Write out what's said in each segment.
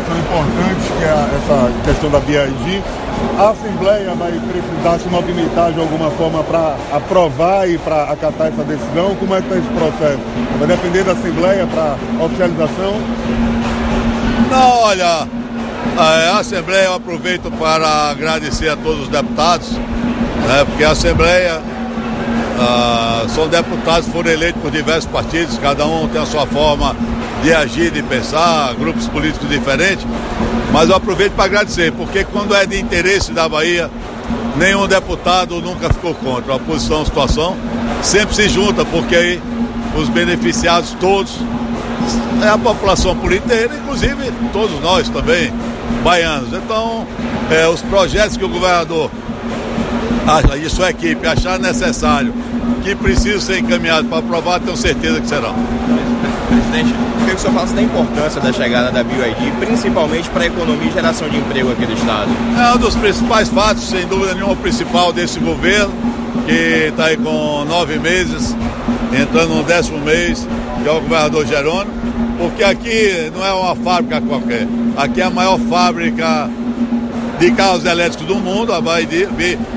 são importantes, que é essa questão da BID. A Assembleia vai precisar se movimentar de alguma forma para aprovar e para acatar essa decisão? Como é que está esse processo? Vai depender da Assembleia para oficialização? Não, olha, a Assembleia eu aproveito para agradecer a todos os deputados, né, porque a Assembleia são deputados que foram eleitos por diversos partidos, cada um tem a sua forma de agir, de pensar, grupos políticos diferentes, mas eu aproveito para agradecer, porque quando é de interesse da Bahia, nenhum deputado nunca ficou contra. A posição, a situação sempre se junta, porque aí os beneficiados todos é a população política, inclusive todos nós também, baianos. Então, os projetos que o governador e sua equipe achar necessário, que precisam ser encaminhados para aprovar, tenho certeza que serão. Presidente, queria que o senhor falasse da importância da chegada da BioID, principalmente para a economia e geração de emprego aqui do estado. É um dos principais fatos, sem dúvida nenhuma, o principal desse governo, que está aí com 9 meses, entrando no 10º mês, que é o governador Jerônimo, porque aqui não é uma fábrica qualquer, aqui é a maior fábrica de carros elétricos do mundo, a BID,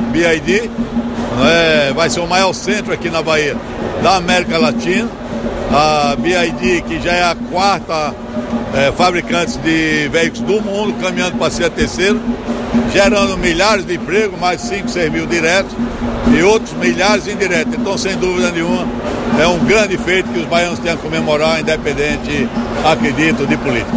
vai ser o maior centro aqui na Bahia da América Latina. A BID, que já é a 4ª fabricante de veículos do mundo, caminhando para ser a 3ª, gerando milhares de empregos, mais de 5, 6 mil diretos e outros milhares indiretos. Então, sem dúvida nenhuma, é um grande feito que os baianos têm a comemorar, independente, acredito, de política.